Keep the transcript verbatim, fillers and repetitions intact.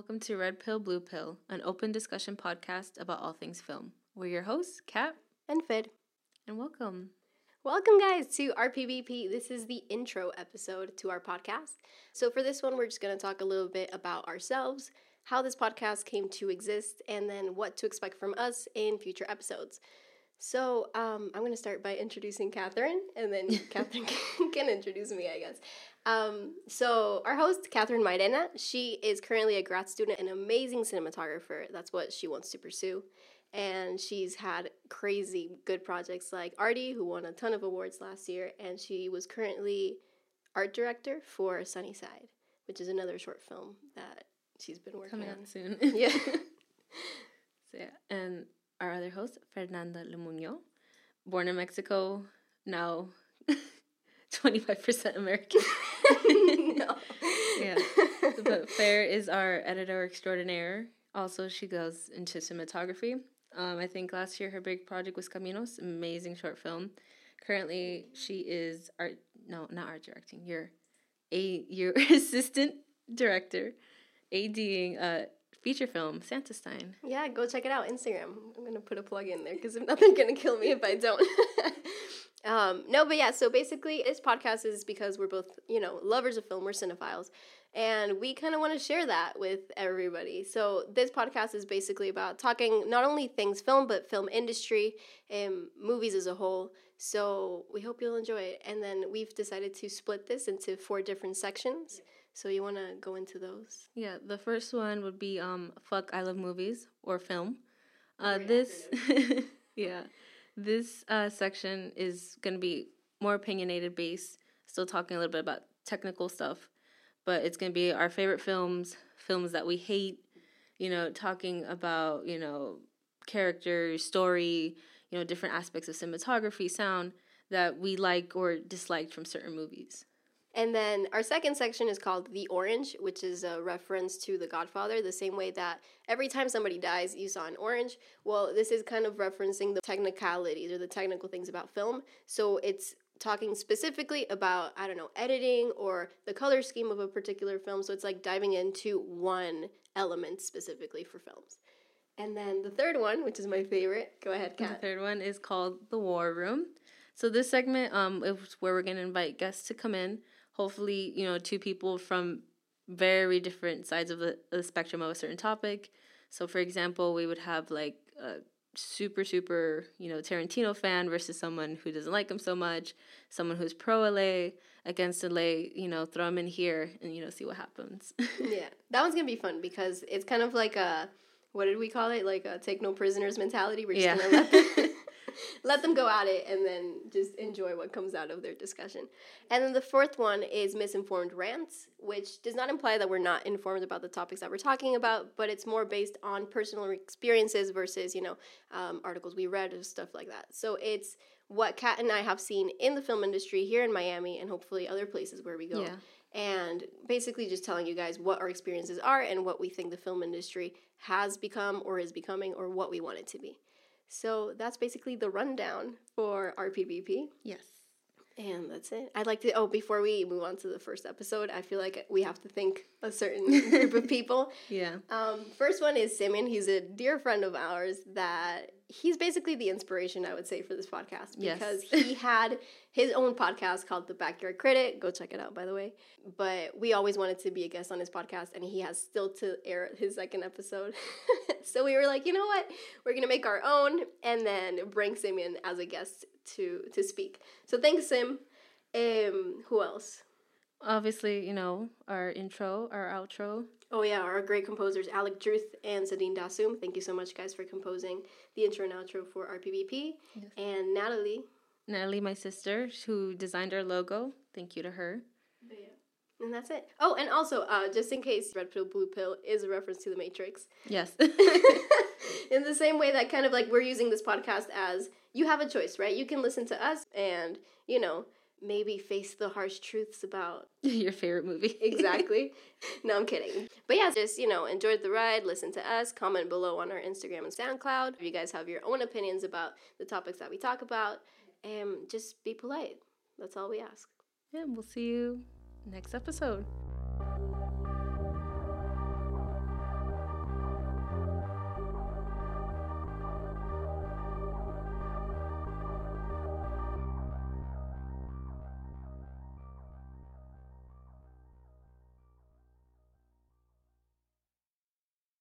welcome to Red Pill, Blue Pill, an open discussion podcast about all things film. We're your hosts, Kat and Fid. And welcome. Welcome, guys, to R P B P. This is the intro episode to our podcast. So for this one, we're just going to talk a little bit about ourselves, how this podcast came to exist, and then what to expect from us in future episodes. So um, I'm going to start by introducing Catherine, and then Catherine can, can introduce me, I guess. Um, so our host, Catherine Mairena, she is currently a grad student, an amazing cinematographer. That's what she wants to pursue. And she's had crazy good projects like Artie, who won a ton of awards last year, and she was currently art director for Sunnyside, which is another short film that she's been working Coming on. out soon. Yeah. So yeah, and our other host, Fernanda Lemuño, born in Mexico, now twenty-five percent American. No. Yeah. But Fair is our editor extraordinaire. Also, she goes into cinematography. Um, I think last year her big project was Caminos, amazing short film. Currently, she is art, no, not art directing. You're a your assistant director, ADing a feature film, Santa Stein. Yeah, go check it out, Instagram. I'm going to put a plug in there because nothing's going to kill me if I don't. um, no, but yeah, so basically this podcast is because we're both, you know, lovers of film, we're cinephiles, and we kind of want to share that with everybody. So this podcast is basically about talking not only things film, but film industry and movies as a whole. So we hope you'll enjoy it. And then we've decided to split this into four different sections. So you want to go into those? Yeah, the first one would be um, Fuck, I Love Movies, or film. Uh, this, yeah, this uh, section is going to be more opinionated based, still talking a little bit about technical stuff, but it's going to be our favorite films, films that we hate, you know, talking about, you know, character, story, you know, different aspects of cinematography, sound that we like or disliked from certain movies. And then our second section is called The Orange, which is a reference to The Godfather, the same way that every time somebody dies, you saw an orange. Well, this is kind of referencing the technicalities or the technical things about film. So it's talking specifically about, I don't know, editing or the color scheme of a particular film. So it's like diving into one element specifically for films. And then the third one, which is my favorite, go ahead, Kat. The third one is called The War Room. So this segment um, is where we're going to invite guests to come in. Hopefully, you know, two people from very different sides of the, the spectrum of a certain topic. So, for example, we would have, like, a super, super, you know, Tarantino fan versus someone who doesn't like him so much, someone who's pro-L A against L A, you know, throw them in here and, you know, see what happens. Yeah, that one's going to be fun because it's kind of like a, what did we call it? Like a take no prisoners mentality. We're just yeah. going to let them... Let them go at it and then just enjoy what comes out of their discussion. And then the fourth one is misinformed rants, which does not imply that we're not informed about the topics that we're talking about, but it's more based on personal experiences versus, you know, um, articles we read and stuff like that. So it's what Kat and I have seen in the film industry here in Miami and hopefully other places where we go. Yeah. And basically just telling you guys what our experiences are and what we think the film industry has become or is becoming or what we want it to be. So that's basically the rundown for R P B P. Yes. And that's it. I'd like to, oh, before we move on to the first episode, I feel like we have to thank a certain group of people. Yeah. Um, first one is Simeon. He's a dear friend of ours that he's basically the inspiration, I would say, for this podcast. Because yes. he had his own podcast called The Backyard Critic. Go check it out, by the way. But we always wanted to be a guest on his podcast, and he has still to air his second episode. So we were like, you know what? We're going to make our own and then bring Simeon as a guest to to speak. So thanks, Sim. Um, who else? Obviously, you know, our intro, our outro. Oh, yeah, our great composers, Alec Druth and Sadine Dasum. Thank you so much, guys, for composing the intro and outro for R P B P. Yes. And Natalie. Natalie, my sister, who designed our logo. Thank you to her. Yeah. And that's it. Oh, and also, uh, just in case Red Pill, Blue Pill is a reference to The Matrix. Yes. In the same way that kind of like we're using this podcast as you have a choice, right? You can listen to us and, you know, maybe face the harsh truths about your favorite movie. Exactly. No, I'm kidding. But yeah, just, you know, enjoyed the ride, listen to us, comment below on our Instagram and SoundCloud. If you guys have your own opinions about the topics that we talk about, and just be polite. That's all we ask. Yeah, we'll see you next episode.